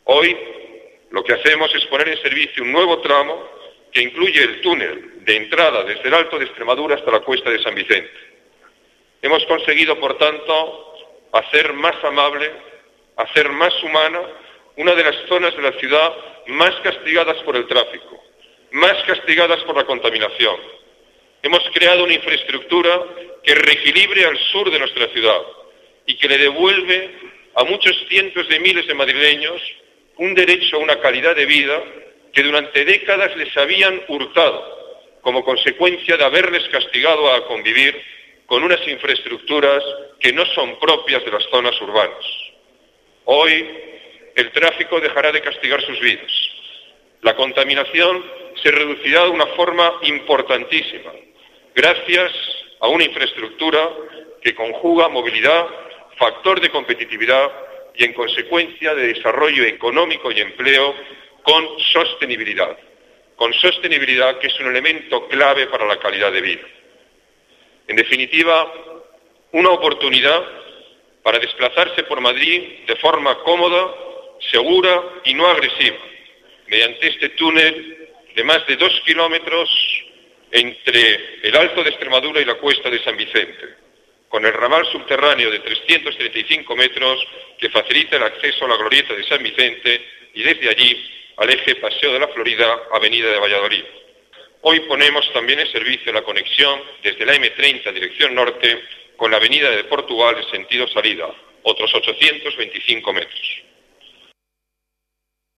Hoy lo que hacemos es poner en servicio un nuevo tramo que incluye el túnel de entrada desde el Alto de Extremadura hasta la Cuesta de San Vicente. Hemos conseguido, por tanto, hacer más amable, hacer más humana una de las zonas de la ciudad más castigadas por el tráfico, más castigadas por la contaminación. Hemos creado una infraestructura que reequilibre al sur de nuestra ciudad y que le devuelve a muchos cientos de miles de madrileños un derecho a una calidad de vida que durante décadas les habían hurtado como consecuencia de haberles castigado a convivir con unas infraestructuras que no son propias de las zonas urbanas. Hoy el tráfico dejará de castigar sus vidas. La contaminación se reducirá de una forma importantísima, gracias a una infraestructura que conjuga movilidad, factor de competitividad y, en consecuencia, de desarrollo económico y empleo con sostenibilidad. Con sostenibilidad, que es un elemento clave para la calidad de vida. En definitiva, una oportunidad para desplazarse por Madrid de forma cómoda, segura y no agresiva, mediante este túnel de más de 2 kilómetros entre el Alto de Extremadura y la Cuesta de San Vicente, con el ramal subterráneo de 335 metros que facilita el acceso a la glorieta de San Vicente y desde allí al eje Paseo de la Florida, Avenida de Valladolid. Hoy ponemos también en servicio la conexión desde la M30 dirección norte con la Avenida de Portugal en sentido salida, otros 825 metros.